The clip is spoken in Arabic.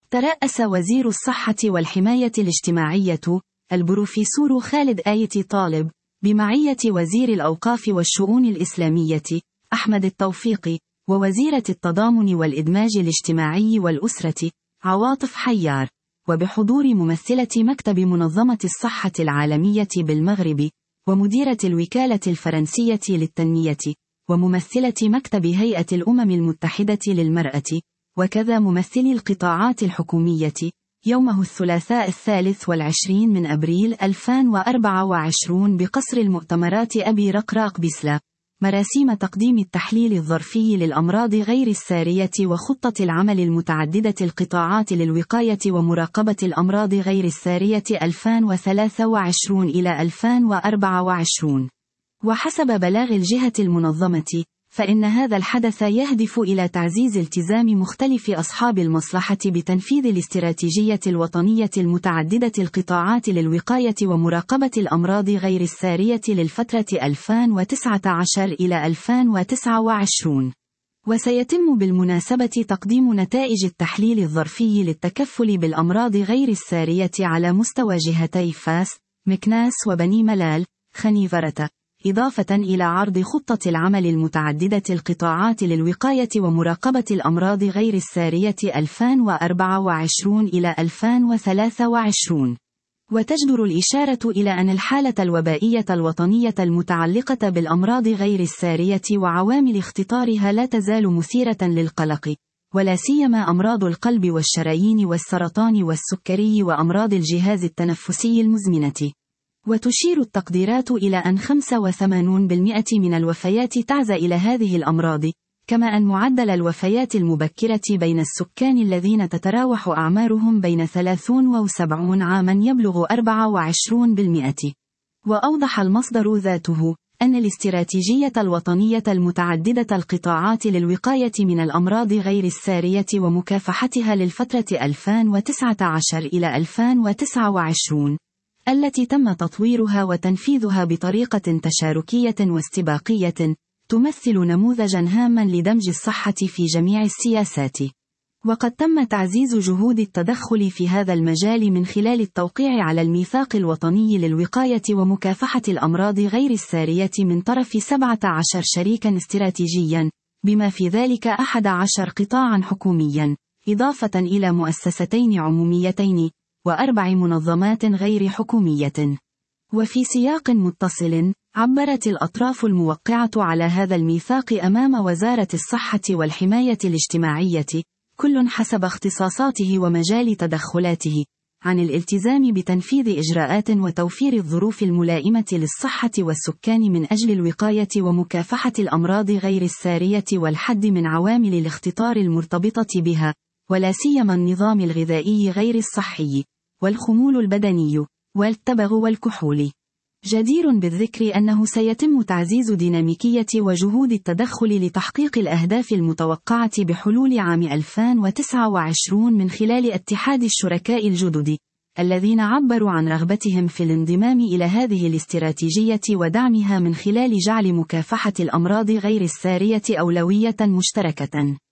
ترأس وزير الصحة والحماية الاجتماعية البروفيسور خالد آيتي طالب بمعية وزير الأوقاف والشؤون الإسلامية أحمد التوفيق ووزيرة التضامن والإدماج الاجتماعي والأسرة عواطف حيار، وبحضور ممثلة مكتب منظمة الصحة العالمية بالمغرب ومديرة الوكالة الفرنسية للتنمية وممثلة مكتب هيئة الأمم المتحدة للمرأة، وكذا ممثلي القطاعات الحكومية، يومه الثلاثاء 23 من أبريل 2024 بقصر المؤتمرات أبي رقراق بسلا، مراسيم تقديم التحليل الظرفي للأمراض غير السارية وخطة العمل المتعددة القطاعات للوقاية ومراقبة الأمراض غير السارية 2023 إلى 2024. وحسب بلاغ الجهة المنظمة، فإن هذا الحدث يهدف إلى تعزيز التزام مختلف أصحاب المصلحة بتنفيذ الاستراتيجية الوطنية المتعددة القطاعات للوقاية ومراقبة الأمراض غير السارية للفترة 2019 إلى 2029. وسيتم بالمناسبة تقديم نتائج التحليل الظرفي للتكفل بالأمراض غير السارية على مستوى جهتي فاس، مكناس وبني ملال، خنيفرة، إضافة إلى عرض خطة العمل المتعددة القطاعات للوقاية ومراقبة الأمراض غير السارية 2024 إلى 2023. وتجدر الإشارة إلى أن الحالة الوبائية الوطنية المتعلقة بالأمراض غير السارية وعوامل اختطارها لا تزال مثيرة للقلق، ولا سيما أمراض القلب والشرايين والسرطان والسكري وأمراض الجهاز التنفسي المزمنة. وتشير التقديرات إلى أن 85% من الوفيات تعزى إلى هذه الأمراض، كما أن معدل الوفيات المبكرة بين السكان الذين تتراوح أعمارهم بين 30 و70 عاما يبلغ 24%. وأوضح المصدر ذاته أن الاستراتيجية الوطنية المتعددة القطاعات للوقاية من الأمراض غير السارية ومكافحتها للفترة 2019 إلى 2029، التي تم تطويرها وتنفيذها بطريقة تشاركية واستباقية، تمثل نموذجا هاما لدمج الصحة في جميع السياسات. وقد تم تعزيز جهود التدخل في هذا المجال من خلال التوقيع على الميثاق الوطني للوقاية ومكافحة الأمراض غير السارية من طرف 17 شريكا استراتيجيا، بما في ذلك 11 قطاعا حكوميا، إضافة إلى مؤسستين عموميتين، و4 منظمات غير حكومية. وفي سياق متصل، عبرت الأطراف الموقعة على هذا الميثاق أمام وزارة الصحة والحماية الاجتماعية، كل حسب اختصاصاته ومجال تدخلاته، عن الالتزام بتنفيذ إجراءات وتوفير الظروف الملائمة للصحة والسكان من أجل الوقاية ومكافحة الأمراض غير السارية والحد من عوامل الاختطار المرتبطة بها، ولا سيما النظام الغذائي غير الصحي، والخمول البدني، والتبغ والكحول. جدير بالذكر أنه سيتم تعزيز ديناميكية وجهود التدخل لتحقيق الأهداف المتوقعة بحلول عام 2029 من خلال اتحاد الشركاء الجدد، الذين عبروا عن رغبتهم في الانضمام إلى هذه الاستراتيجية ودعمها من خلال جعل مكافحة الأمراض غير السارية أولوية مشتركة.